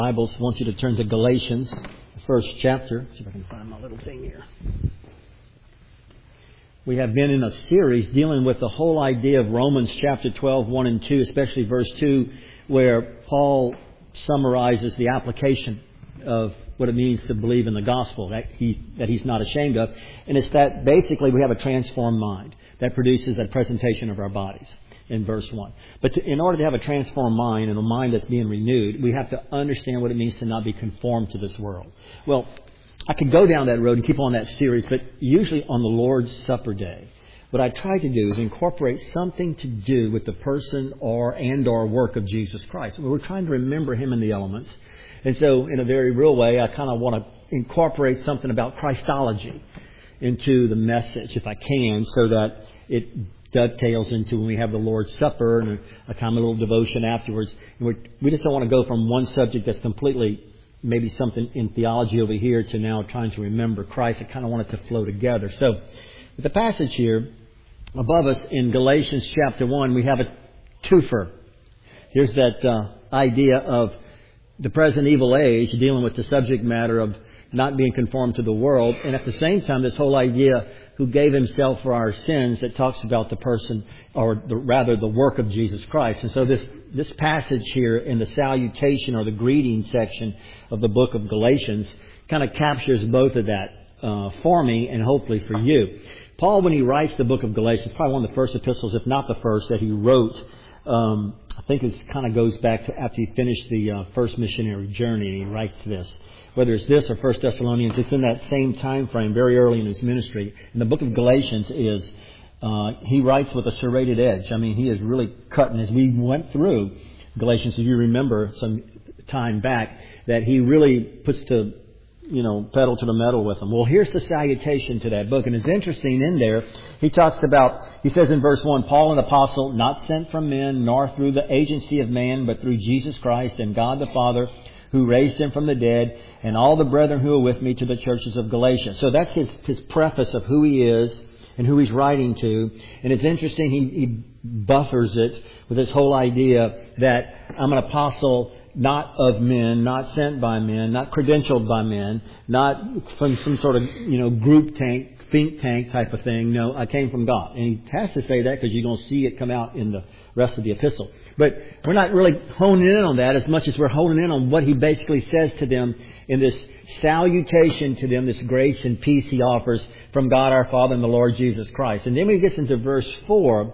Bibles, I want you to turn to Galatians, the first chapter. Let's see if I can find my little thing here. We have been in a series dealing with the whole idea of Romans chapter 12, 1 and 2, especially verse 2, where Paul summarizes the application of what it means to believe in the gospel, that he's not ashamed of. And it's that basically we have a transformed mind that produces a presentation of our bodies in verse 1. But in order to have a transformed mind and a mind that's being renewed, we have to understand what it means to not be conformed to this world. Well, I could go down that road and keep on that series, but usually on the Lord's Supper day, what I try to do is incorporate something to do with the person or work of Jesus Christ. We're trying to remember Him in the elements. And so in a very real way, I kind of want to incorporate something about Christology into the message, if I can, so that it dovetails into when we have the Lord's Supper and a kind of little devotion afterwards. And we just don't want to go from one subject that's completely maybe something in theology over here to now trying to remember Christ. I kind of want it to flow together. So with the passage here above us in Galatians chapter 1, we have a twofer. Here's that idea of the present evil age dealing with the subject matter of not being conformed to the world, and at the same time this whole idea who gave Himself for our sins that talks about the person, or rather the work of Jesus Christ. And so this passage here in the salutation or the greeting section of the book of Galatians kind of captures both of that for me and hopefully for you. Paul, when he writes the book of Galatians, probably one of the first epistles, if not the first, that he wrote. I think it kind of goes back to after he finished the first missionary journey. He writes this. Whether it's this or 1 Thessalonians, it's in that same time frame, very early in his ministry. And the book of Galatians is, he writes with a serrated edge. I mean, he is really cutting. As we went through Galatians, if you remember some time back, that he really puts the, pedal to the metal with them. Well, here's the salutation to that book. And it's interesting in there, he says in verse 1, Paul, an apostle, not sent from men, nor through the agency of man, but through Jesus Christ and God the Father, who raised Him from the dead, and all the brethren who are with me to the churches of Galatia. So that's his preface of who he is and who he's writing to. And it's interesting, he buffers it with this whole idea that I'm an apostle not of men, not sent by men, not credentialed by men, not from some sort of, think tank type of thing. No, I came from God. And he has to say that because you're going to see it come out in the rest of the epistle. But we're not really honing in on that as much as we're honing in on what he basically says to them in this salutation to them, this grace and peace he offers from God our Father and the Lord Jesus Christ. And then when he gets into verse 4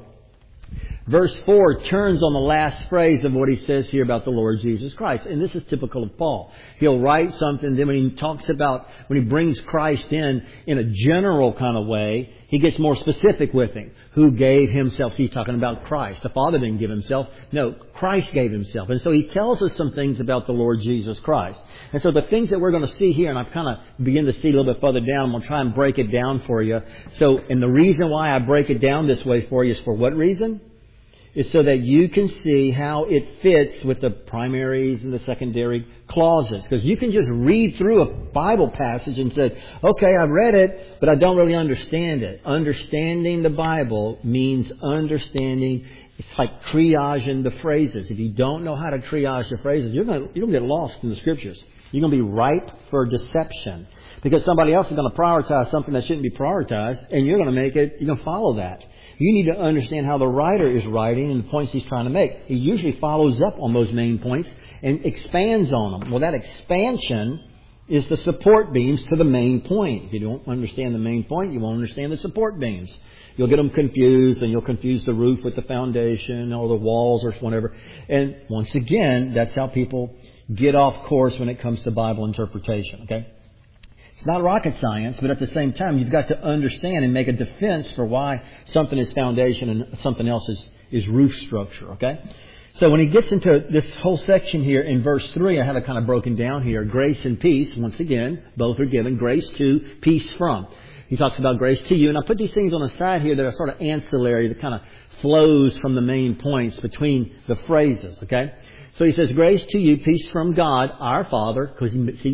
turns on the last phrase of what he says here about the Lord Jesus Christ. And this is typical of Paul. He'll write something, then when he brings Christ in a general kind of way, he gets more specific with him. Who gave Himself? He's talking about Christ. The Father didn't give Himself. No, Christ gave Himself. And so he tells us some things about the Lord Jesus Christ. And so the things that we're going to see here, and I've kind of begin to see a little bit further down, I'm going to try and break it down for you. So, and the reason why I break it down this way for you is for what reason? Is so that you can see how it fits with the primaries and the secondary clauses. Because you can just read through a Bible passage and say, okay, I've read it, but I don't really understand it. Understanding the Bible means understanding. It's like triaging the phrases. If you don't know how to triage the phrases, you're going to get lost in the Scriptures. You're going to be ripe for deception. Because somebody else is going to prioritize something that shouldn't be prioritized, and you're going to follow that. You need to understand how the writer is writing and the points he's trying to make. He usually follows up on those main points and expands on them. Well, that expansion is the support beams to the main point. If you don't understand the main point, you won't understand the support beams. You'll get them confused, and you'll confuse the roof with the foundation or the walls or whatever. And once again, that's how people get off course when it comes to Bible interpretation, okay? It's not rocket science, but at the same time, you've got to understand and make a defense for why something is foundation and something else is roof structure, okay? So when he gets into this whole section here in verse 3, I have it kind of broken down here. Grace and peace, once again, both are given. Grace to, peace from. He talks about grace to you. And I put these things on the side here that are sort of ancillary, that kind of flows from the main points between the phrases, okay? So he says, grace to you, peace from God, our Father, because he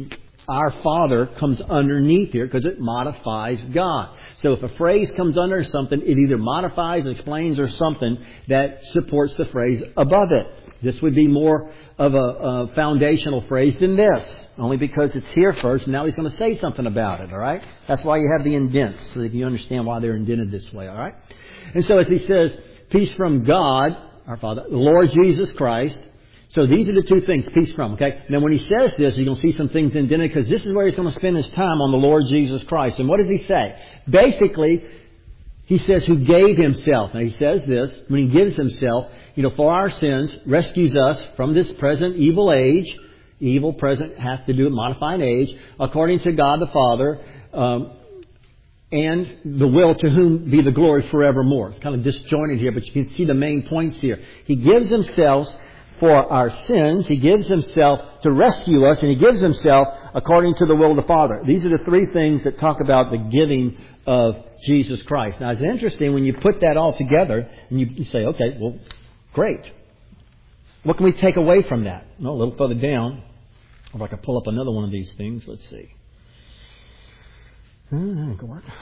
our Father comes underneath here because it modifies God. So if a phrase comes under something, it either modifies, explains, or something that supports the phrase above it. This would be more of a foundational phrase than this, only because it's here first, and now he's going to say something about it, all right? That's why you have the indents, so that you understand why they're indented this way, all right? And so as he says, peace from God, our Father, the Lord Jesus Christ. So these are the two things, peace from, okay? Now when he says this, you're going to see some things indented, because this is where he's going to spend his time on the Lord Jesus Christ. And what does he say? Basically, he says who gave himself. Now he says this, when he gives himself, for our sins, rescues us from this present evil age. Evil present has to do with modifying age, according to God the Father, and the will to whom be the glory forevermore. It's kind of disjointed here, but you can see the main points here. He gives himself for our sins. He gives himself to rescue us, and he gives himself according to the will of the Father. These are the three things that talk about the giving of Jesus Christ. Now, it's interesting when you put that all together and you say, okay, well, great. What can we take away from that? Well, a little further down, if I could pull up another one of these things, let's see. Go on.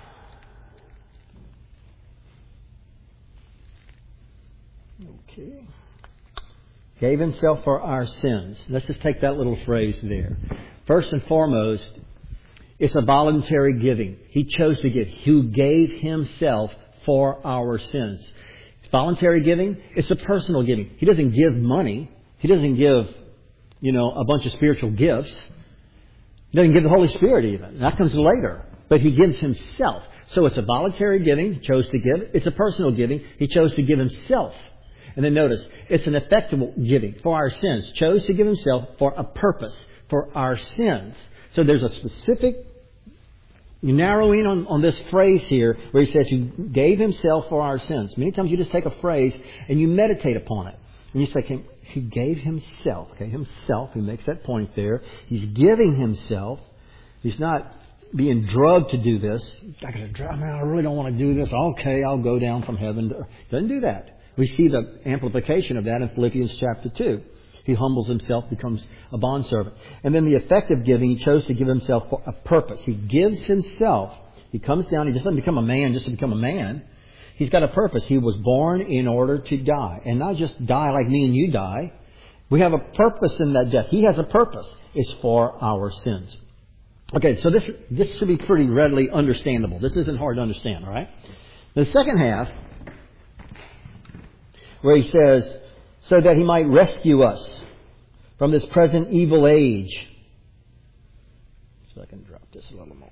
Okay. Gave himself for our sins. Let's just take that little phrase there. First and foremost, it's a voluntary giving. He chose to give. Who gave himself for our sins. It's voluntary giving. It's a personal giving. He doesn't give money. He doesn't give, a bunch of spiritual gifts. He doesn't give the Holy Spirit even. That comes later. But he gives himself. So it's a voluntary giving. He chose to give. It's a personal giving. He chose to give himself. And then notice, it's an effectual giving for our sins. Chose to give himself for a purpose, for our sins. So there's a specific narrowing on this phrase here where he says he gave himself for our sins. Many times you just take a phrase and you meditate upon it. And you say, he gave himself. Okay, himself. He makes that point there. He's giving himself. He's not being drugged to do this. I really don't want to do this. Okay, I'll go down from heaven. Doesn't do that. We see the amplification of that in Philippians chapter 2. He humbles himself, becomes a bondservant. And then the effective giving, he chose to give himself for a purpose. He gives himself. He comes down. He just doesn't become a man just to become a man. He's got a purpose. He was born in order to die. And not just die like me and you die. We have a purpose in that death. He has a purpose. It's for our sins. Okay, so this should be pretty readily understandable. This isn't hard to understand, all right? The second half, where he says, so that he might rescue us from this present evil age. So I can drop this a little more.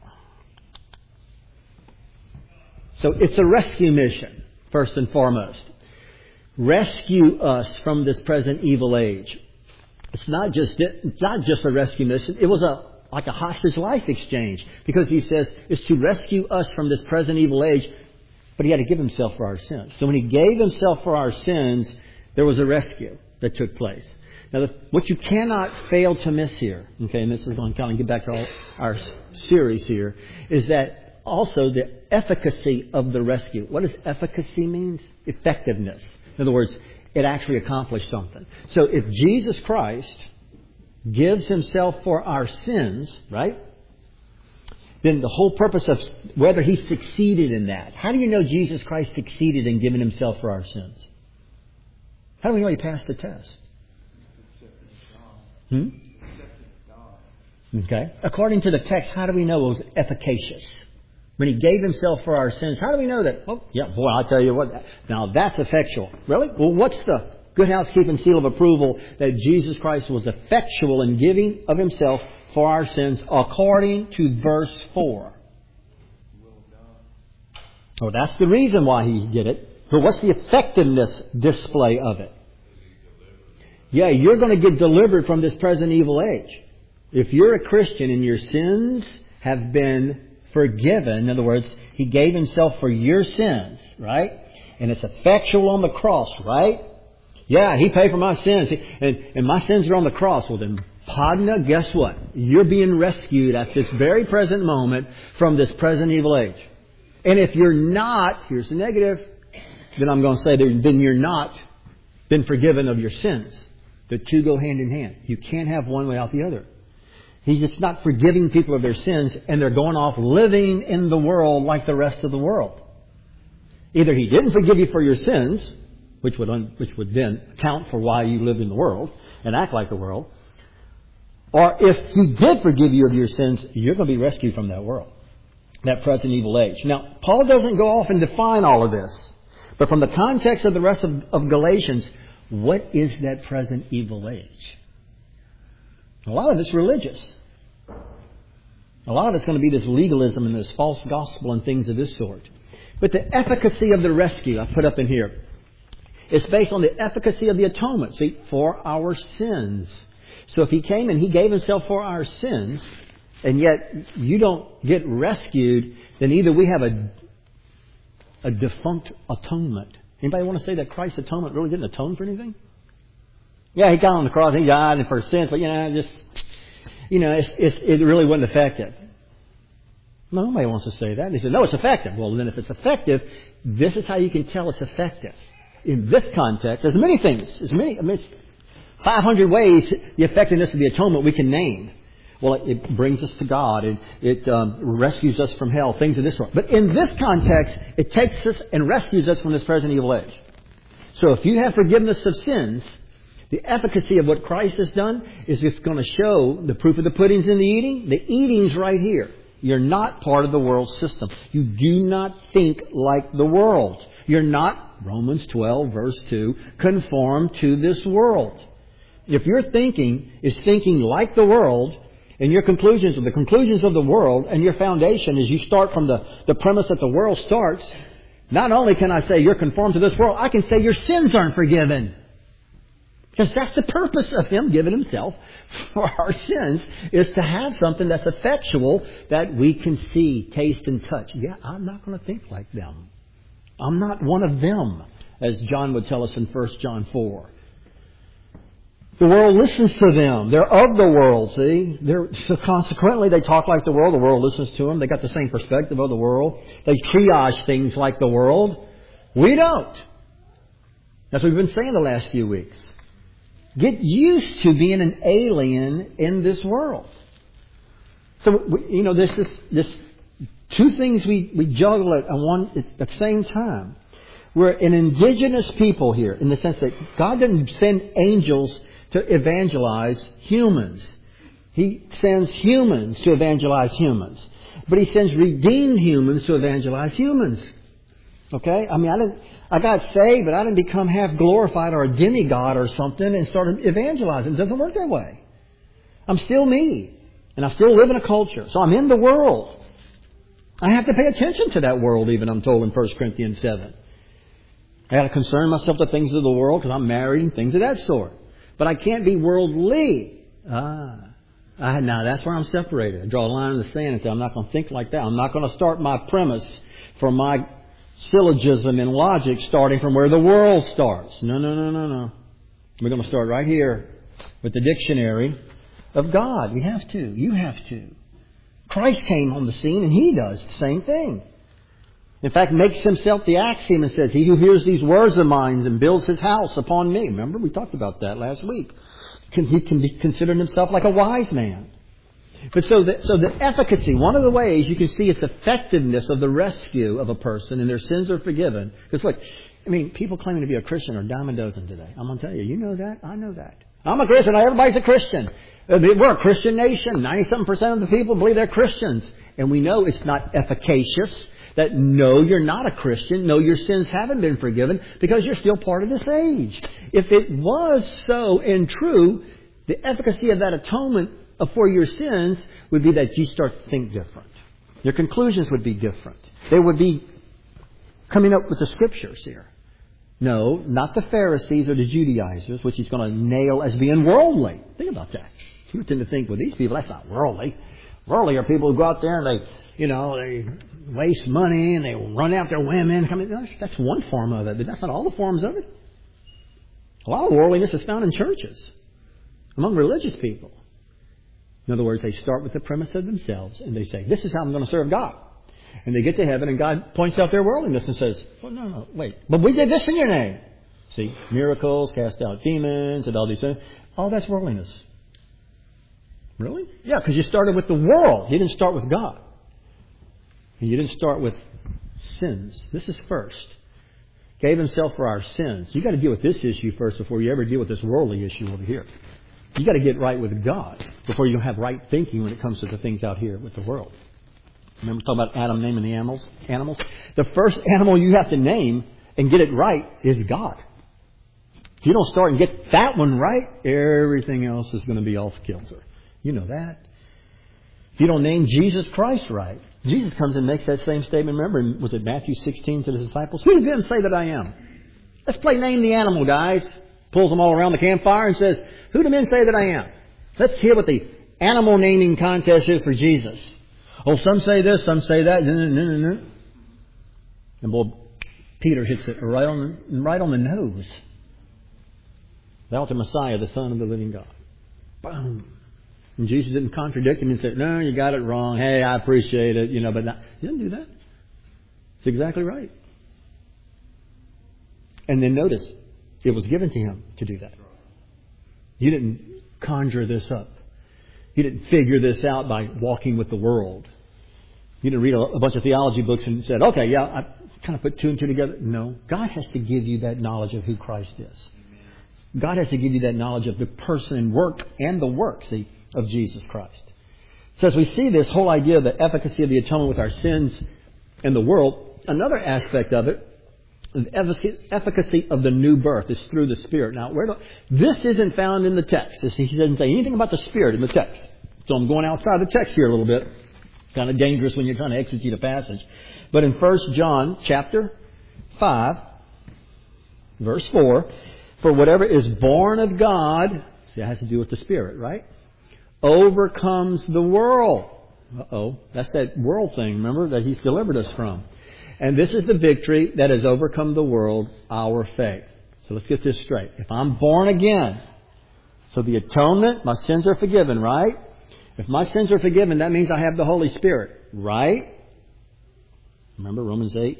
So it's a rescue mission, first and foremost. Rescue us from this present evil age. It's not just a rescue mission. It was like a hostage life exchange. Because he says it's to rescue us from this present evil age. But he had to give himself for our sins. So when he gave himself for our sins, there was a rescue that took place. Now, what you cannot fail to miss here, okay, and this is going to kind of get back to our series here, is that also the efficacy of the rescue. What does efficacy mean? Effectiveness. In other words, it actually accomplished something. So if Jesus Christ gives himself for our sins, right? Then the whole purpose of whether he succeeded in that. How do you know Jesus Christ succeeded in giving himself for our sins? How do we know he passed the test? Okay. According to the text, how do we know it was efficacious? When he gave himself for our sins, how do we know that? Oh, yeah, boy, I'll tell you what. Now that's effectual. Really? Well, what's the good housekeeping seal of approval that Jesus Christ was effectual in giving of himself for our sins according to verse 4? Well, that's the reason why he did it. But what's the effectiveness display of it? Yeah, you're going to get delivered from this present evil age. If you're a Christian and your sins have been forgiven, in other words, he gave himself for your sins, right? And it's effectual on the cross, right? Yeah, he paid for my sins. And my sins are on the cross. Well, then, Padna, guess what? You're being rescued at this very present moment from this present evil age. And if you're not, here's the negative, then I'm going to say then you're not been forgiven of your sins. The two go hand in hand. You can't have one without the other. He's just not forgiving people of their sins, and they're going off living in the world like the rest of the world. Either He didn't forgive you for your sins, which would then account for why you live in the world and act like the world, or if He did forgive you of your sins, you're going to be rescued from that world, that present evil age. Now, Paul doesn't go off and define all of this, but from the context of the rest of Galatians, what is that present evil age? A lot of it's religious. A lot of it's going to be this legalism and this false gospel and things of this sort. But the efficacy of the rescue, I put up in here, is based on the efficacy of the atonement, see, for our sins. So if He came and He gave Himself for our sins, and yet you don't get rescued, then either we have a defunct atonement. Anybody want to say that Christ's atonement really didn't atone for anything? Yeah, He got on the cross, He died for sins, but it really wasn't effective. Nobody wants to say that. They say, no, it's effective. Well, then if it's effective, this is how you can tell it's effective. In this context, there's many things. It's 500 ways the effectiveness of the atonement we can name. Well, it brings us to God. It rescues us from hell, things of this sort. But in this context, it takes us and rescues us from this present evil age. So if you have forgiveness of sins, the efficacy of what Christ has done is it's going to show the proof of the pudding's in the eating. The eating's right here. You're not part of the world system. You do not think like the world. You're not, Romans 12, verse 2, conformed to this world. If your thinking is thinking like the world, and your conclusions are the conclusions of the world, and your foundation is you start from the premise that the world starts, not only can I say you're conformed to this world, I can say your sins aren't forgiven. Because that's the purpose of Him giving Himself for our sins, is to have something that's effectual that we can see, taste, and touch. Yeah, I'm not going to think like them. I'm not one of them, as John would tell us in 1 John 4. The world listens to them. They're of the world, see? So consequently, they talk like the world. The world listens to them. They got the same perspective of the world. They triage things like the world. We don't. That's what we've been saying the last few weeks. Get used to being an alien in this world. So, this two things we juggle at the same time. We're an indigenous people here in the sense that God didn't send angels to evangelize humans. He sends humans to evangelize humans. But He sends redeemed humans to evangelize humans. Okay? I got saved, but I didn't become half glorified or a demigod or something and started evangelizing. It doesn't work that way. I'm still me. And I still live in a culture. So I'm in the world. I have to pay attention to that world even, I'm told in 1 Corinthians 7. I got to concern myself with things of the world because I'm married and things of that sort. But I can't be worldly. Now that's where I'm separated. I draw a line in the sand and say, I'm not going to think like that. I'm not going to start my premise for my syllogism and logic starting from where the world starts. No. We're going to start right here with the dictionary of God. We have to. You have to. Christ came on the scene and He does the same thing. In fact, makes Himself the axiom and says, He who hears these words of mine and builds his house upon me. Remember, we talked about that last week. He can be considered himself like a wise man. But so the efficacy, one of the ways you can see its effectiveness of the rescue of a person and their sins are forgiven. Because look, people claiming to be a Christian are a dime a dozen today. I'm going to tell you, you know that? I know that. I'm a Christian. Everybody's a Christian. We're a Christian nation. 97% of the people believe they're Christians. And we know it's not efficacious. That no, you're not a Christian. No, your sins haven't been forgiven because you're still part of this age. If it was so and true, the efficacy of that atonement for your sins would be that you start to think different. Your conclusions would be different. They would be coming up with the Scriptures here. No, not the Pharisees or the Judaizers, which He's going to nail as being worldly. Think about that. You would tend to think, well, these people, that's not worldly. Worldly are people who go out there and they waste money and they run after women. That's one form of it, but that's not all the forms of it. A lot of worldliness is found in churches, among religious people. In other words, they start with the premise of themselves and they say, this is how I'm going to serve God. And they get to heaven and God points out their worldliness and says, well, no, wait. But we did this in your name. See, miracles, cast out demons and all these things. All that's worldliness. Really? Yeah, because you started with the world. You didn't start with God. And you didn't start with sins. This is first. Gave Himself for our sins. You got to deal with this issue first before you ever deal with this worldly issue over here. You got to get right with God before you have right thinking when it comes to the things out here with the world. Remember talking about Adam naming the animals? The first animal you have to name and get it right is God. If you don't start and get that one right, everything else is going to be off kilter. You know that. If you don't name Jesus Christ right, Jesus comes and makes that same statement. Remember, was it Matthew 16 to the disciples? Who did men say that I am? Let's play name the animal, guys. Pulls them all around the campfire and says, who do men say that I am? Let's hear what the animal naming contest is for Jesus. Oh, some say this, some say that. And boy, Peter hits it right on the nose. Thou art the Messiah, the Son of the living God. Boom. And Jesus didn't contradict him and say, no, you got it wrong. Hey, I appreciate it. But not. He didn't do that. It's exactly right. And then notice, it was given to him to do that. You didn't conjure this up. You didn't figure this out by walking with the world. You didn't read a bunch of theology books and said, okay, yeah, I kind of put two and two together. No. God has to give you that knowledge of who Christ is. God has to give you that knowledge of the person and work and the work, of Jesus Christ. So as we see this whole idea of the efficacy of the atonement with our sins in the world, another aspect of it, the efficacy of the new birth is through the Spirit. Now, this isn't found in the text. He doesn't say anything about the Spirit in the text. So I'm going outside the text here a little bit. Kind of dangerous when you're trying to exegete a passage. But in 1 John chapter 5, verse 4, for whatever is born of God, see, it has to do with the Spirit, right? Overcomes the world. That's that world thing, remember, that He's delivered us from. And this is the victory that has overcome the world, our faith. So let's get this straight. If I'm born again, so the atonement, my sins are forgiven, right? If my sins are forgiven, that means I have the Holy Spirit, right? Remember Romans 8,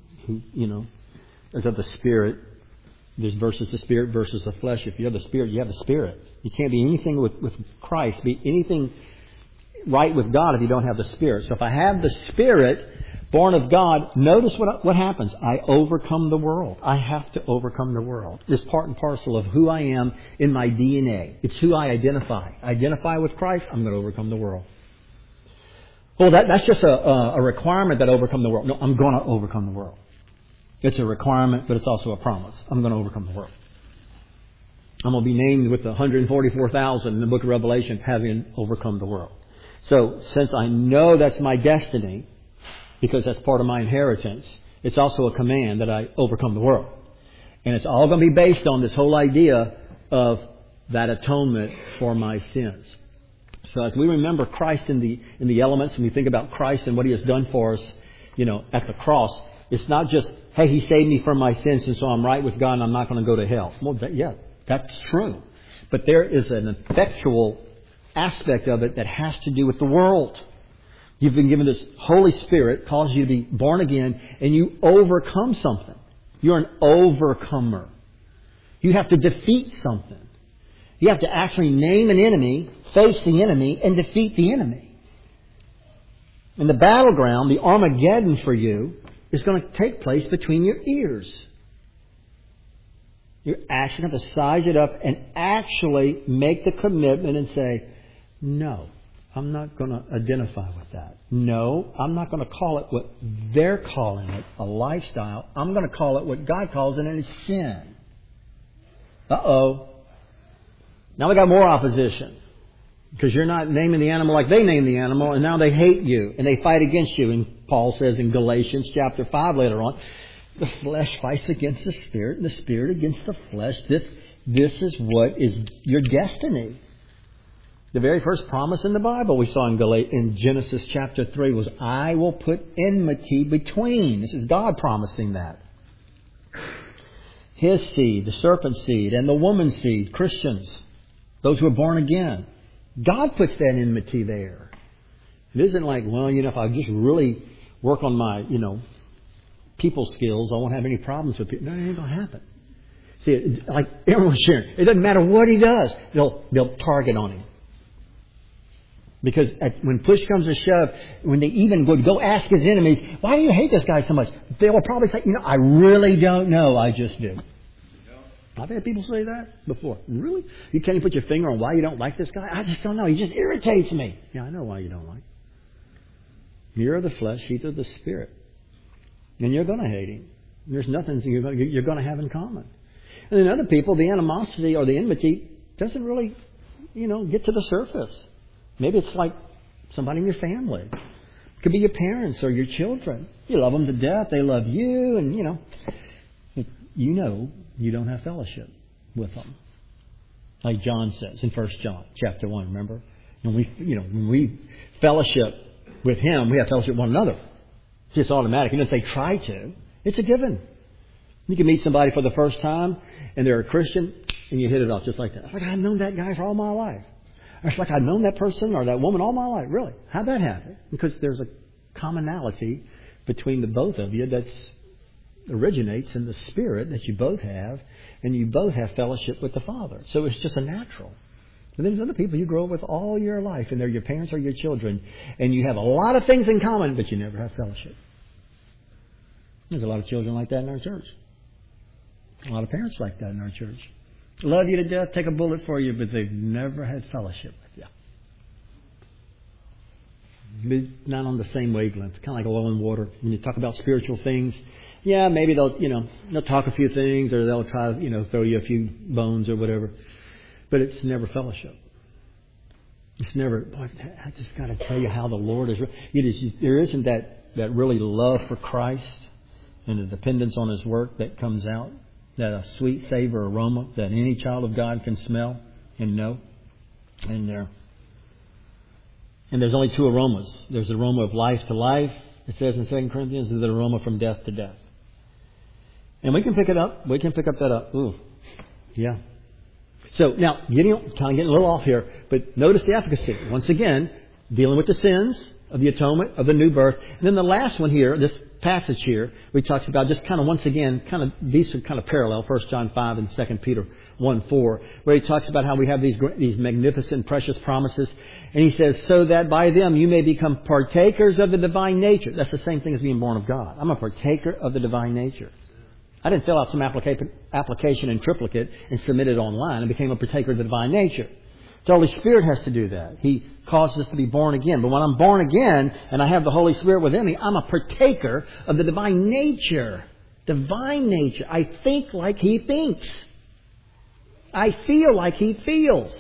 is of the Spirit. There's versus the Spirit versus the flesh. If you have the Spirit, you have the Spirit. You can't be anything with Christ, be anything right with God if you don't have the Spirit. So if I have the Spirit, born of God, notice what happens. I overcome the world. I have to overcome the world. It's part and parcel of who I am in my DNA. It's who I identify. I identify with Christ, I'm going to overcome the world. Well, that's just a requirement that I overcome the world. No, I'm going to overcome the world. It's a requirement, but it's also a promise. I'm going to overcome the world. I'm going to be named with the 144,000 in the book of Revelation having overcome the world. So, since I know that's my destiny, because that's part of my inheritance, it's also a command that I overcome the world. And it's all going to be based on this whole idea of that atonement for my sins. So as we remember Christ in the elements, and we think about Christ and what He has done for us, at the cross, it's not just, hey, He saved me from my sins and so I'm right with God and I'm not going to go to hell. Well, that's true. But there is an effectual aspect of it that has to do with the world. You've been given this Holy Spirit, causes you to be born again, and you overcome something. You're an overcomer. You have to defeat something. You have to actually name an enemy, face the enemy, and defeat the enemy. And the battleground, the Armageddon for you, is going to take place between your ears. You're actually going to size it up and actually make the commitment and say, no, I'm not going to identify with that. No, I'm not going to call it what they're calling it, a lifestyle. I'm going to call it what God calls it, and it's sin. Uh-oh. Now we got more opposition. Because you're not naming the animal like they name the animal, and now they hate you, and they fight against you. And Paul says in Galatians chapter 5 later on, the flesh fights against the Spirit, and the Spirit against the flesh. This is what is your destiny. The very first promise in the Bible we saw in Genesis chapter 3 was, I will put enmity between. This is God promising that. His seed, the serpent's seed, and the woman's seed, Christians, those who are born again. God puts that enmity there. It isn't like, if I just really work on my, people skills, I won't have any problems with people. No, it ain't going to happen. See, like everyone's sharing, it doesn't matter what he does, they'll target on him. Because when push comes to shove, when they even would go ask his enemies, why do you hate this guy so much? They will probably say, I really don't know. I just do. I've had people say that before. Really? You can't even put your finger on why you don't like this guy? I just don't know. He just irritates me. Yeah, I know why you don't like him. You're of the flesh, he's of the Spirit. And you're going to hate him. There's nothing you're going to have in common. And then other people, the animosity or the enmity doesn't really, get to the surface. Maybe it's like somebody in your family. It could be your parents or your children. You love them to death. They love you. And, you don't have fellowship with them. Like John says in 1 John chapter 1, remember? And when we fellowship with him, we have fellowship with one another. It's just automatic. He doesn't say try to. It's a given. You can meet somebody for the first time and they're a Christian and you hit it off just like that. It's like I've known that guy for all my life. It's like I've known that person or that woman all my life. Really? How'd that happen? Because there's a commonality between the both of you that originates in the Spirit that you both have, and you both have fellowship with the Father. So it's just a natural. And then there's other people you grow up with all your life, and they're your parents or your children, and you have a lot of things in common, but you never have fellowship. There's a lot of children like that in our church. A lot of parents like that in our church. Love you to death, take a bullet for you, but they've never had fellowship with you. Not on the same wavelength. Kind of like oil and water. When you talk about spiritual things, yeah, maybe they'll talk a few things, or they'll try, throw you a few bones or whatever. But it's never fellowship. It's never. Boy, I just got to tell you how the Lord is. There isn't that really love for Christ and the dependence on His work that comes out. That a sweet savor aroma that any child of God can smell and know. And there's only two aromas. There's the aroma of life to life. It says in 2 Corinthians, there's the aroma from death to death. And we can pick it up. We can pick up that up. Ooh, yeah. So now, getting a little off here, but notice the efficacy. Once again, dealing with the sins of the atonement of the new birth. And then the last one here, this passage here, where he talks about just kind of once again, these are kind of parallel, 1 John 5 and 2 Peter 1:4, where he talks about how we have these magnificent, precious promises. And he says, so that by them you may become partakers of the divine nature. That's the same thing as being born of God. I'm a partaker of the divine nature. I didn't fill out some application in triplicate and submit it online and became a partaker of the divine nature. The Holy Spirit has to do that. He causes us to be born again. But when I'm born again and I have the Holy Spirit within me, I'm a partaker of the divine nature. Divine nature. I think like He thinks. I feel like He feels.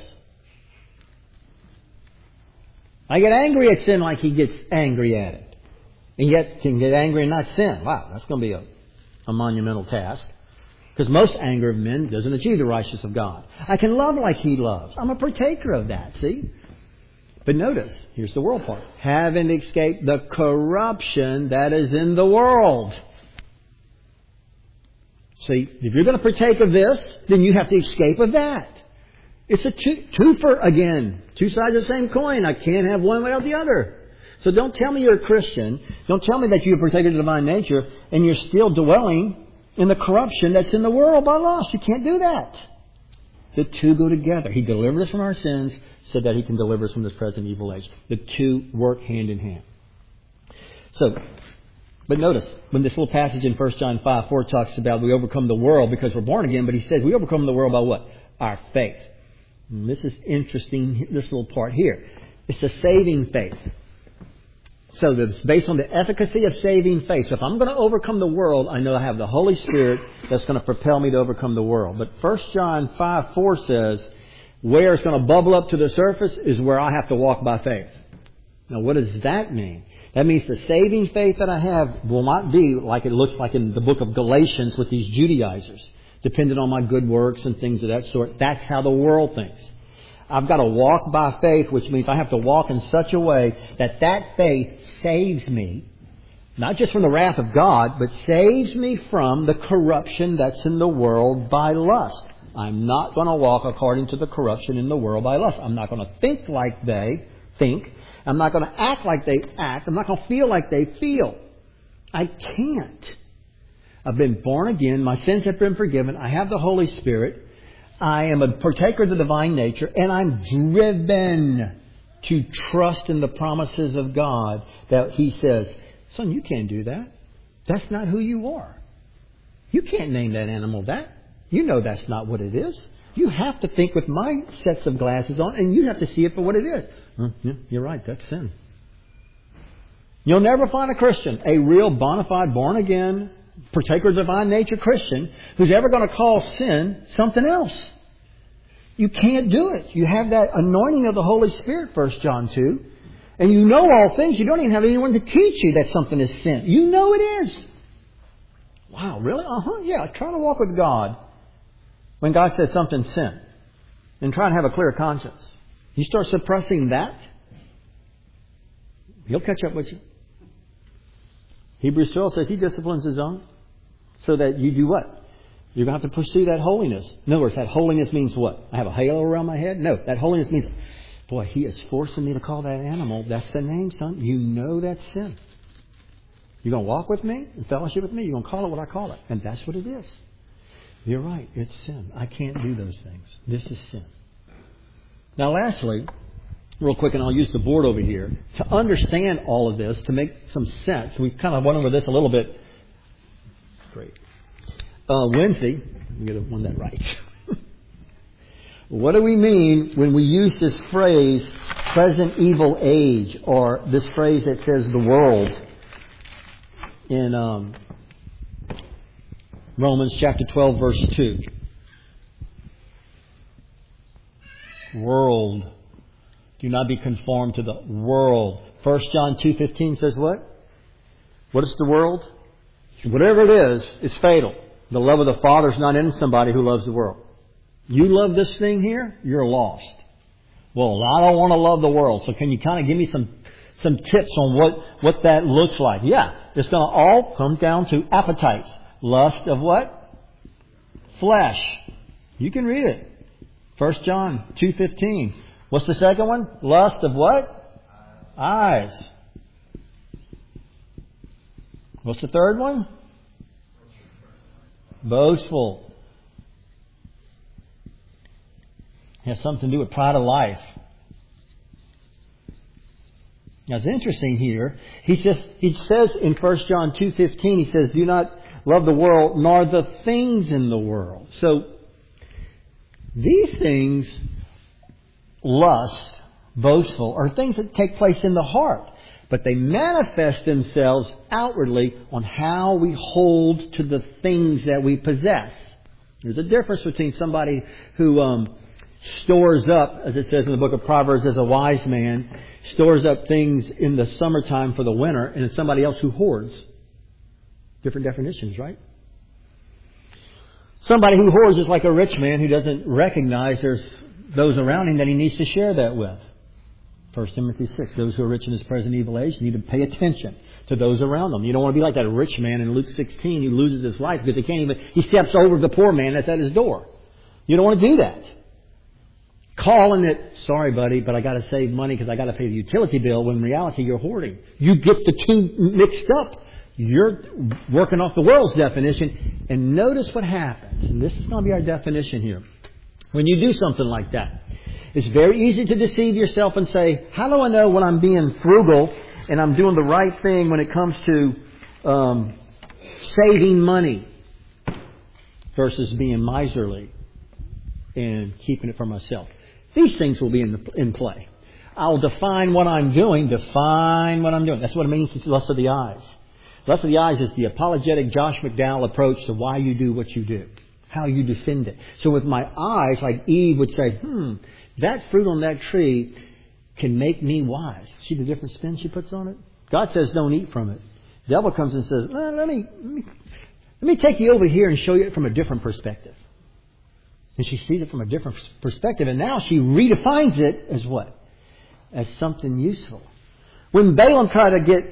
I get angry at sin like He gets angry at it. And yet can get angry and not sin. Wow, that's going to be a monumental task. Because most anger of men doesn't achieve the righteousness of God. I can love like He loves. I'm a partaker of that, see? But notice, here's the world part. Having escaped the corruption that is in the world. See, if you're going to partake of this, then you have to escape of that. It's a twofer again. Two sides of the same coin. I can't have one without the other. So don't tell me you're a Christian. Don't tell me that you're partaker of the divine nature and you're still dwelling in the corruption that's in the world by lust. You can't do that. The two go together. He delivered us from our sins so that He can deliver us from this present evil age. The two work hand in hand. So, but notice, when this little passage in 1 John 5:4 talks about we overcome the world because we're born again, but he says we overcome the world by what? Our faith. And this is interesting, this little part here. It's a saving faith. So it's based on the efficacy of saving faith. So if I'm going to overcome the world, I know I have the Holy Spirit that's going to propel me to overcome the world. But 1 John 5:4 says, where it's going to bubble up to the surface is where I have to walk by faith. Now what does that mean? That means the saving faith that I have will not be like it looks like in the book of Galatians with these Judaizers, dependent on my good works and things of that sort. That's how the world thinks. I've got to walk by faith, which means I have to walk in such a way that that faith saves me, not just from the wrath of God, but saves me from the corruption that's in the world by lust. I'm not going to walk according to the corruption in the world by lust. I'm not going to think like they think. I'm not going to act like they act. I'm not going to feel like they feel. I can't. I've been born again. My sins have been forgiven. I have the Holy Spirit. I am a partaker of the divine nature, and I'm driven to trust in the promises of God that He says, son, you can't do that. That's not who you are. You can't name that animal that. You know that's not what it is. You have to think with my sets of glasses on, and you have to see it for what it is. Yeah, you're right, that's sin. You'll never find a Christian, a real bona fide, born-again, partaker of divine nature Christian, who's ever going to call sin something else. You can't do it. You have that anointing of the Holy Spirit, 1 John 2. And you know all things. You don't even have anyone to teach you that something is sin. You know it is. Wow, really? Yeah, try to walk with God when God says something's sin. And try and have a clear conscience. You start suppressing that, He'll catch up with you. Hebrews 12 says He disciplines His own so that you do what? You're going to have to pursue that holiness. In other words, that holiness means what? I have a halo around my head? No, that holiness means, boy, He is forcing me to call that animal. That's the name, son. You know that's sin. You're going to walk with me and fellowship with me. You're going to call it what I call it. And that's what it is. You're right. It's sin. I can't do those things. This is sin. Now, lastly, real quick, and I'll use the board over here, to understand all of this, to make some sense. We kind of went over this a little bit. Great. Wednesday, I'm going to one that right. What do we mean when we use this phrase, present evil age, or this phrase that says the world in Romans chapter 12, verse 2? World. Do not be conformed to the world. 1 John 2:15 says what? What is the world? Whatever it is, it's fatal. The love of the Father is not in somebody who loves the world. You love this thing here, you're lost. Well, I don't want to love the world. So can you kind of give me some tips on what that looks like? Yeah, it's going to all come down to appetites. Lust of what? Flesh. You can read it. 1 John 2:15. What's the second one? Lust of what? Eyes. What's the third one? Boastful. Has something to do with pride of life. Now it's interesting here. He says in 1 John 2:15, he says, do not love the world nor the things in the world. So these things, lust, boastful, are things that take place in the heart. But they manifest themselves outwardly on how we hold to the things that we possess. There's a difference between somebody who stores up, as it says in the book of Proverbs, as a wise man, stores up things in the summertime for the winter, and somebody else who hoards. Different definitions, right? Somebody who hoards is like a rich man who doesn't recognize there's those around him that he needs to share that with. 1 Timothy 6, those who are rich in this present evil age need to pay attention to those around them. You don't want to be like that rich man in Luke 16 who loses his life because he steps over the poor man that's at his door. You don't want to do that. Calling it, sorry buddy, but I got to save money because I got to pay the utility bill, when in reality you're hoarding. You get the two mixed up. You're working off the world's definition. And notice what happens. And this is going to be our definition here. When you do something like that, it's very easy to deceive yourself and say, how do I know when I'm being frugal and I'm doing the right thing when it comes to saving money versus being miserly and keeping it for myself? These things will be in play. I'll define what I'm doing. That's what it means to lust of the eyes. Lust of the eyes is the apologetic Josh McDowell approach to why you do what you do. How you defend it. So with my eyes, like Eve would say, that fruit on that tree can make me wise. See the different spin she puts on it? God says don't eat from it. The devil comes and says, let me take you over here and show you it from a different perspective. And she sees it from a different perspective, and now she redefines it as what? As something useful. When Balak tried to get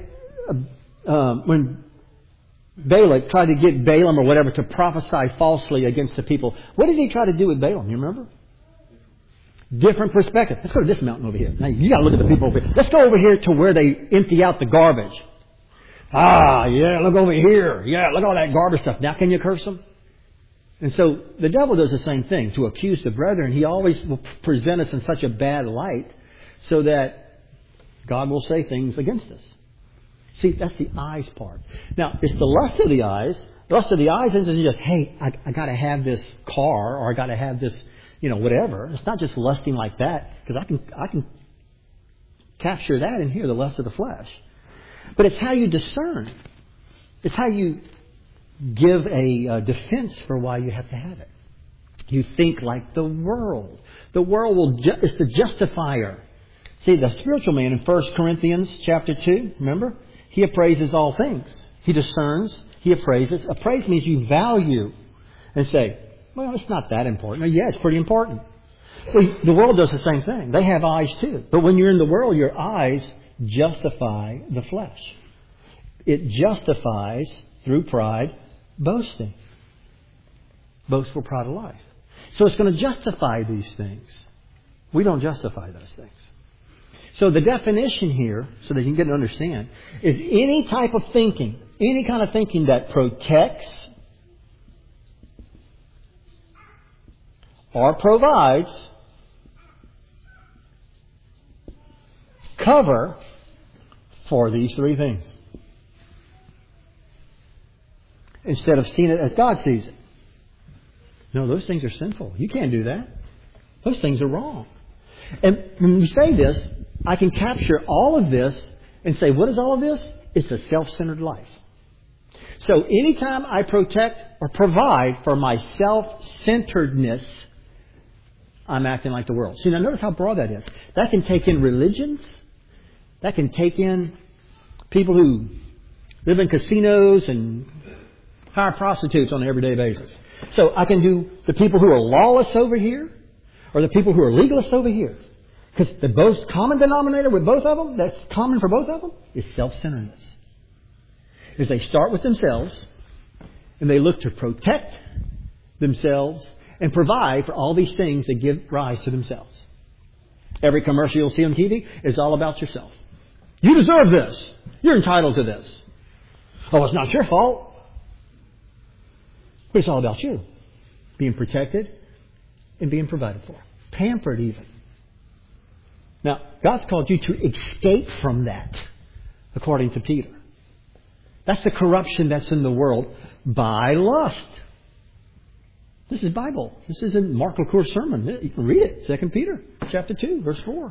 Balaam or whatever to prophesy falsely against the people, what did he try to do with Balaam? You remember? Different perspective. Let's go to this mountain over here. Now you got to look at the people over here. Let's go over here to where they empty out the garbage. Look over here. Yeah, look at all that garbage stuff. Now can you curse them? And so the devil does the same thing. To accuse the brethren, he always will present us in such a bad light so that God will say things against us. See, that's the eyes part. Now, it's the lust of the eyes. The lust of the eyes isn't just, hey, I got to have this car, or I got to have this, whatever. It's not just lusting like that, because I can capture that in here, the lust of the flesh. But it's how you discern. It's how you give a defense for why you have to have it. You think like the world. The world is the justifier. See, the spiritual man in 1 Corinthians chapter 2, remember? He appraises all things. He discerns. He appraises. Appraise means you value and say, well, it's not that important. Well, yeah, it's pretty important. Well, the world does the same thing. They have eyes too. But when you're in the world, your eyes justify the flesh. It justifies, through pride, boasting. Boastful pride of life. So it's going to justify these things. We don't justify those things. So the definition here, so that you can get to understand, is any type of thinking, any kind of thinking that protects or provides cover for these three things. Instead of seeing it as God sees it. No, those things are sinful. You can't do that. Those things are wrong. And when we say this, I can capture all of this and say, what is all of this? It's a self-centered life. So anytime I protect or provide for my self-centeredness, I'm acting like the world. See, now notice how broad that is. That can take in religions. That can take in people who live in casinos and hire prostitutes on an everyday basis. So I can do the people who are lawless over here or the people who are legalists over here. Because the most common denominator with both of them, that's common for both of them, is self-centeredness. Is they start with themselves and they look to protect themselves and provide for all these things that give rise to themselves. Every commercial you'll see on TV is all about yourself. You deserve this. You're entitled to this. Oh, it's not your fault. But it's all about you. Being protected and being provided for. Pampered even. Now, God's called you to escape from that, according to Peter. That's the corruption that's in the world by lust. This is Bible. This isn't Mark LaCour's sermon. You can read it. 2 Peter chapter 2, verse 4.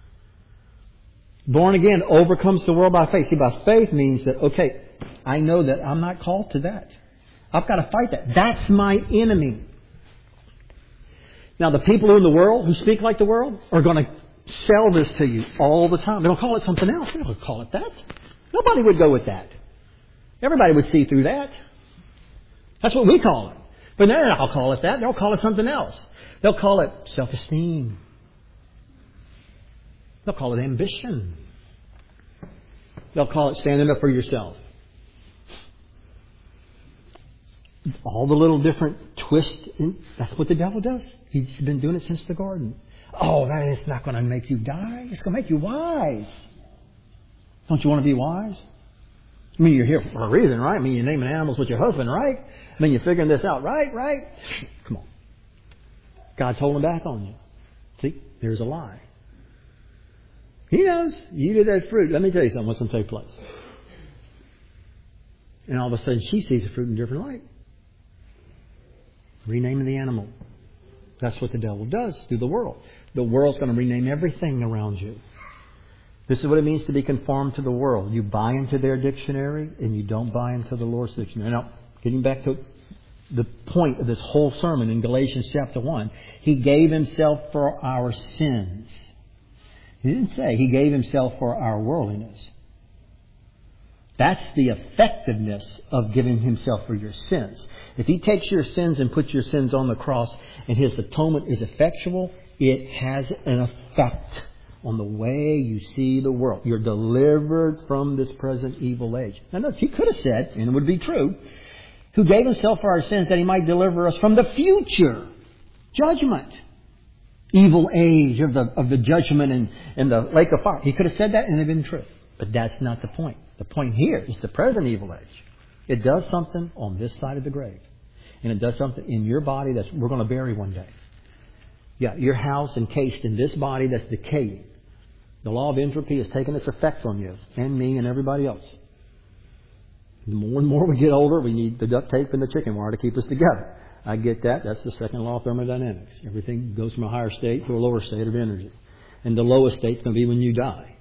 Born again overcomes the world by faith. See, by faith means that, okay, I know that I'm not called to that. I've got to fight that. That's my enemy. Now, the people in the world who speak like the world are going to sell this to you all the time. They don't call it something else. They don't call it that. Nobody would go with that. Everybody would see through that. That's what we call it. But they're not going to call it that. They'll call it something else. They'll call it self-esteem. They'll call it ambition. They'll call it standing up for yourself. All the little different twists. That's what the devil does. He's been doing it since the garden. Oh, that is not going to make you die. It's going to make you wise. Don't you want to be wise? I mean, you're here for a reason, right? I mean, you're naming animals with your husband, right? I mean, you're figuring this out, right? Come on. God's holding back on you. See, there's a lie. He knows you did that fruit. Let me tell you something. What's going to take place? And all of a sudden, she sees the fruit in a different light. Renaming the animal. That's what the devil does through the world. The world's going to rename everything around you. This is what it means to be conformed to the world. You buy into their dictionary and you don't buy into the Lord's dictionary. Now, getting back to the point of this whole sermon in Galatians chapter 1, He gave Himself for our sins. He didn't say He gave Himself for our worldliness. That's the effectiveness of giving Himself for your sins. If He takes your sins and puts your sins on the cross and His atonement is effectual, it has an effect on the way you see the world. You're delivered from this present evil age. Now notice, He could have said, and it would be true, who gave Himself for our sins that He might deliver us from the future judgment. Evil age of the judgment and the lake of fire. He could have said that and it would have been true. But that's not the point. The point here is the present evil age. It does something on this side of the grave. And it does something in your body that we're going to bury one day. Yeah, your house encased in this body that's decaying. The law of entropy has taken its effect on you and me and everybody else. The more and more we get older, we need the duct tape and the chicken wire to keep us together. I get that. That's the second law of thermodynamics. Everything goes from a higher state to a lower state of energy. And the lowest state's going to be when you die.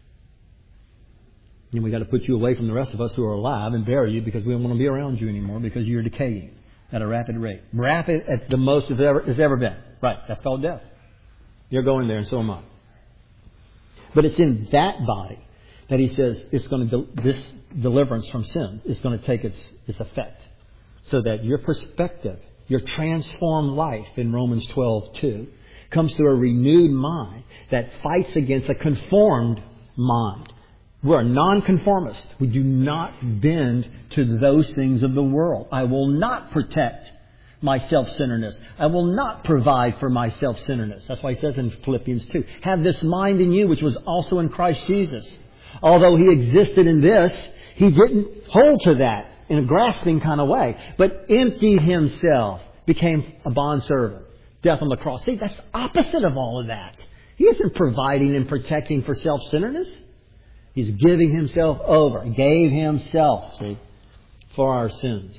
And we got to put you away from the rest of us who are alive and bury you because we don't want to be around you anymore because you're decaying at a rapid rate. Rapid at the most it's ever been. Right. That's called death. You're going there and so am I. But it's in that body that he says it's going to this deliverance from sin is going to take its effect. So that your perspective, your transformed life in Romans 12:2 comes through a renewed mind that fights against a conformed mind. We're a nonconformist. We do not bend to those things of the world. I will not protect my self-centeredness. I will not provide for my self-centeredness. That's why he says in Philippians 2, have this mind in you which was also in Christ Jesus. Although he existed in this, he didn't hold to that in a grasping kind of way, but emptied himself, became a bondservant, death on the cross. See, that's opposite of all of that. He isn't providing and protecting for self-centeredness. He's giving himself over. He gave himself, see, for our sins.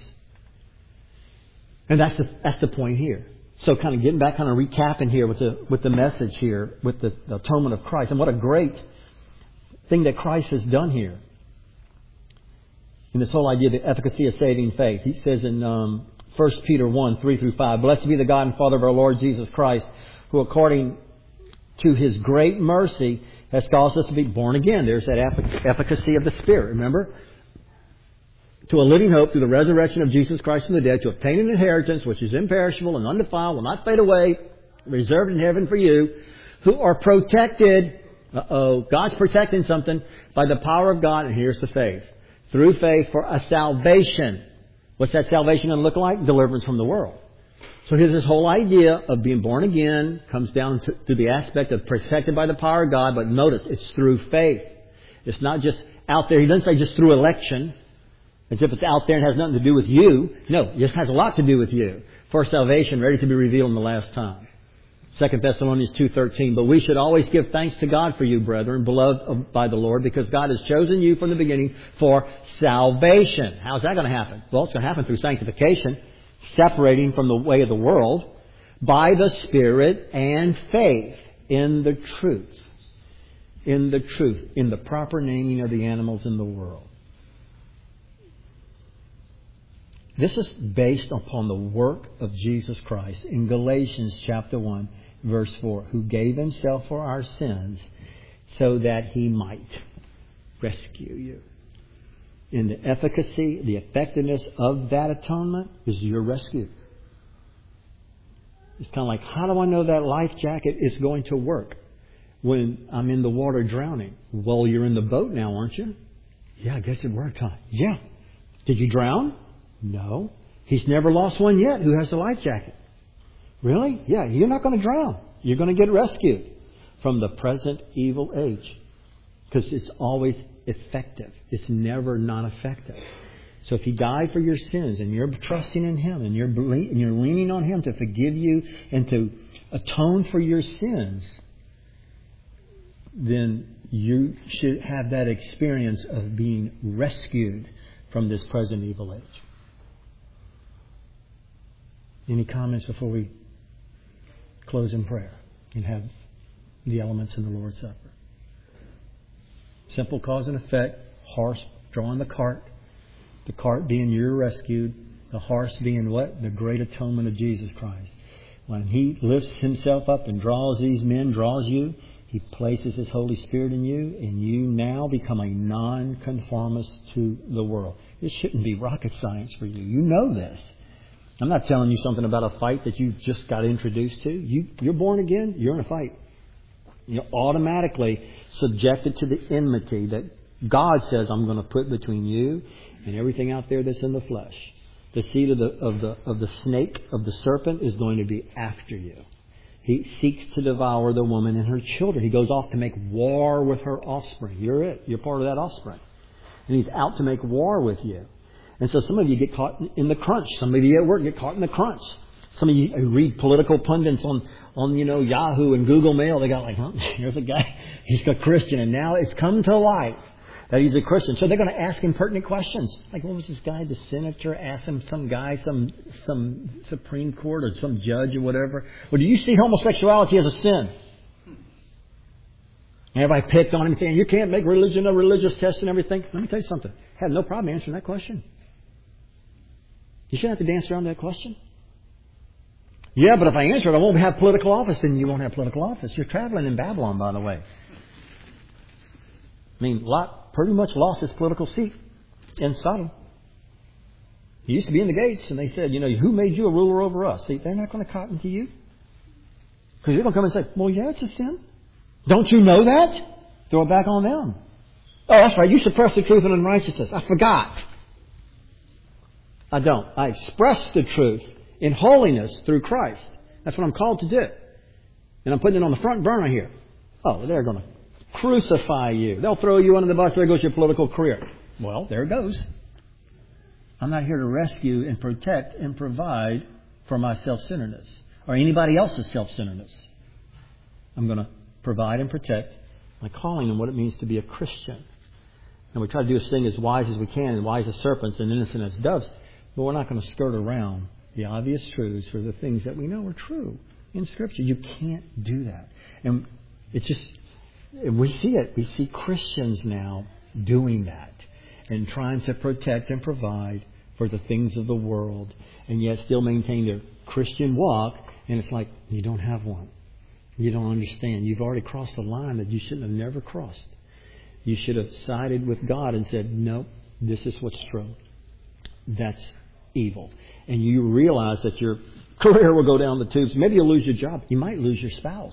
And that's the point here. So kind of getting back, kind of recapping here with the message here, with the atonement of Christ. And what a great thing that Christ has done here. In this whole idea of the efficacy of saving faith. He says in 1 Peter 1:3-5, Blessed be the God and Father of our Lord Jesus Christ, who according to His great mercy has caused us to be born again. There's that efficacy of the Spirit, remember? To a living hope through the resurrection of Jesus Christ from the dead, to obtain an inheritance which is imperishable and undefiled, will not fade away, reserved in heaven for you, who are protected. God's protecting something by the power of God, and here's the faith. Through faith for a salvation. What's that salvation going to look like? Deliverance from the world. So here's this whole idea of being born again, comes down to the aspect of protected by the power of God, but notice, it's through faith. It's not just out there. He doesn't say just through election, as if it's out there and has nothing to do with you. No, it has a lot to do with you. For salvation, ready to be revealed in the last time. 2 Thessalonians 2:13, but we should always give thanks to God for you, brethren, beloved by the Lord, because God has chosen you from the beginning for salvation. How's that going to happen? Well, it's going to happen through sanctification, separating from the way of the world, by the Spirit and faith in the truth. In the truth. In the proper naming of the animals in the world. This is based upon the work of Jesus Christ in Galatians chapter 1, verse 4, who gave Himself for our sins so that He might rescue you. In the efficacy, the effectiveness of that atonement is your rescue. It's kind of like, how do I know that life jacket is going to work when I'm in the water drowning? Well, you're in the boat now, aren't you? Yeah, I guess it worked, huh? Yeah. Did you drown? No. He's never lost one yet who has a life jacket. Really? Yeah, you're not going to drown. You're going to get rescued from the present evil age. Because it's always effective. It's never not effective. So if He died for your sins and you're trusting in Him and you're leaning on Him to forgive you and to atone for your sins, then you should have that experience of being rescued from this present evil age. Any comments before we close in prayer and have the elements in the Lord's Supper? Simple cause and effect. Horse drawing the cart being you're rescued. The horse being what? The great atonement of Jesus Christ. When He lifts Himself up and draws these men, draws you, He places His Holy Spirit in you, and you now become a non-conformist to the world. This shouldn't be rocket science for you. You know this. I'm not telling you something about a fight that you just got introduced to. You're born again, you're in a fight. You're automatically subjected to the enmity that God says I'm going to put between you and everything out there that's in the flesh. The seed of the snake, of the serpent, is going to be after you. He seeks to devour the woman and her children. He goes off to make war with her offspring. You're it. You're part of that offspring. And he's out to make war with you. And so some of you get caught in the crunch. Some of you at work get caught in the crunch. Some of you read political pundits on Yahoo and Google Mail. They got like, here's a guy. He's a Christian, and now it's come to light that he's a Christian. So they're going to ask him pertinent questions. Like, what was this guy, the senator, asking some guy, some Supreme Court or some judge or whatever? Well, do you see homosexuality as a sin? And everybody picked on him saying, you can't make religion a religious test and everything. Let me tell you something. I have no problem answering that question. You shouldn't have to dance around that question. Yeah, but if I answer it, I won't have political office. Then you won't have political office. You're traveling in Babylon, by the way. I mean, Lot pretty much lost his political seat in Sodom. He used to be in the gates, and they said, who made you a ruler over us? See, they're not going to cotton to you. Because you're going to come and say, well, yeah, it's a sin. Don't you know that? Throw it back on them. Oh, that's right. You suppress the truth and unrighteousness. I forgot. I don't. I express the truth in holiness through Christ. That's what I'm called to do. And I'm putting it on the front burner here. Oh, they're going to crucify you. They'll throw you under the bus. There goes your political career. Well, there it goes. I'm not here to rescue and protect and provide for my self-centeredness or anybody else's self-centeredness. I'm going to provide and protect my calling and what it means to be a Christian. And we try to do this thing as wise as we can and wise as serpents and innocent as doves. But we're not going to skirt around the obvious truths or the things that we know are true in Scripture. You can't do that. And it's just, we see it. We see Christians now doing that and trying to protect and provide for the things of the world and yet still maintain their Christian walk. And it's like, you don't have one. You don't understand. You've already crossed a line that you shouldn't have never crossed. You should have sided with God and said, nope, this is what's true. That's evil. And you realize that your career will go down the tubes. Maybe you'll lose your job. You might lose your spouse,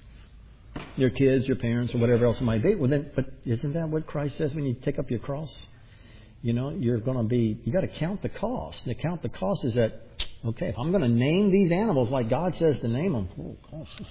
your kids, your parents, or whatever else it might be. Well, then, but isn't that what Christ says when you take up your cross? You're going to be, you got to count the cost. And to count the cost is that, okay, if I'm going to name these animals like God says to name them, oh, gosh,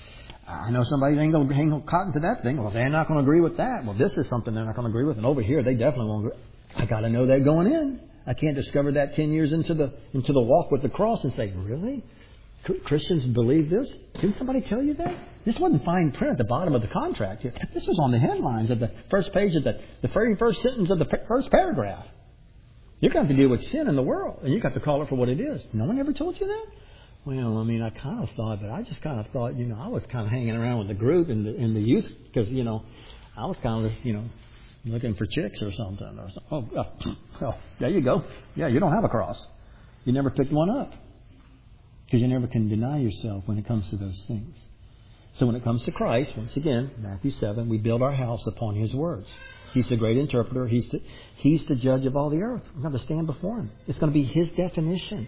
I know somebody ain't going to hang cotton to that thing. Well, they're not going to agree with that. Well, this is something they're not going to agree with. And over here, they definitely won't agree. I got to know that going in. I can't discover that 10 years into the walk with the cross and say, really? Christians believe this? Didn't somebody tell you that? This wasn't fine print at the bottom of the contract here. This was on the headlines of the first page of the very first sentence of the first paragraph. You're going to have to deal with sin in the world, and you got to call it for what it is. No one ever told you that? Well, I mean, I kind of thought, but I just kind of thought, I was kind of hanging around with the group and the youth because, I was kind of, looking for chicks or something. Oh, there you go. Yeah, you don't have a cross. You never picked one up because you never can deny yourself when it comes to those things. So when it comes to Christ, once again, Matthew 7, we build our house upon His words. He's the great interpreter. He's the judge of all the earth. We're going to stand before Him. It's going to be His definition.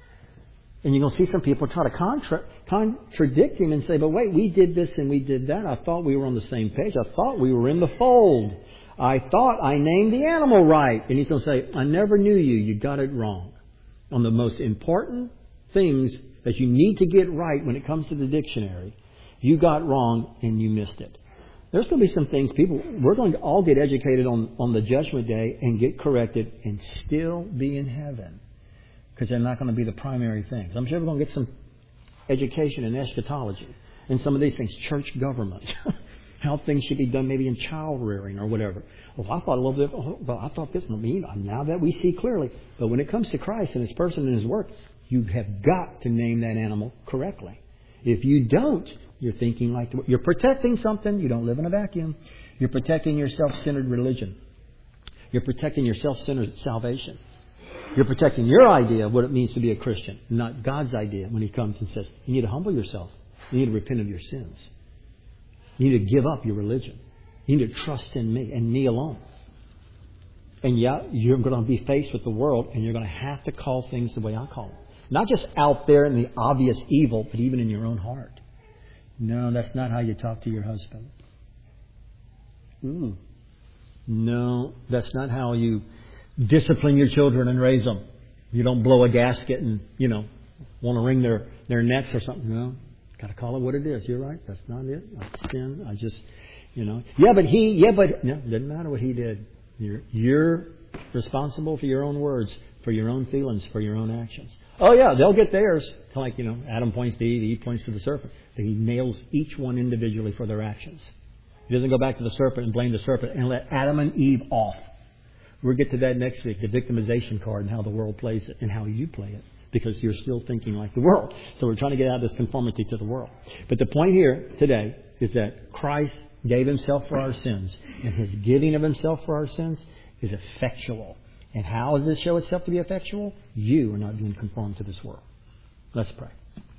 And you're going to see some people try to contradict Him and say, but wait, we did this and we did that. I thought we were on the same page. I thought we were in the fold. I thought I named the animal right. And He's going to say, I never knew you. You got it wrong. On the most important things that you need to get right when it comes to the dictionary, you got wrong and you missed it. There's going to be some things we're going to all get educated on the judgment day and get corrected and still be in heaven. Because they're not going to be the primary things. I'm sure we're going to get some education in eschatology and some of these things, church government, how things should be done maybe in child rearing or whatever. Well, I thought a little bit, I thought this, now that we see clearly. But when it comes to Christ and His person and His work, you have got to name that animal correctly. If you don't, you're thinking like, you're protecting something. You don't live in a vacuum. You're protecting your self-centered religion. You're protecting your self-centered salvation. You're protecting your idea of what it means to be a Christian, not God's idea when He comes and says, you need to humble yourself. You need to repent of your sins. You need to give up your religion. You need to trust in me and me alone. And yeah, you're going to be faced with the world and you're going to have to call things the way I call them. Not just out there in the obvious evil, but even in your own heart. No, that's not how you talk to your husband. No, that's not how you discipline your children and raise them. You don't blow a gasket and, want to wring their necks or something. No, got to call it what it is. You're right. That's not it. That's sin. I just, no, it doesn't matter what he did. You're responsible for your own words, for your own feelings, for your own actions. Oh yeah, they'll get theirs. Like, Adam points to Eve points to the serpent. But He nails each one individually for their actions. He doesn't go back to the serpent and blame the serpent and let Adam and Eve off. We'll get to that next week, the victimization card and how the world plays it and how you play it, because you're still thinking like the world. So we're trying to get out of this conformity to the world. But the point here today is that Christ gave himself for our sins, and his giving of himself for our sins is effectual. And how does this show itself to be effectual? You are not being conformed to this world. Let's pray.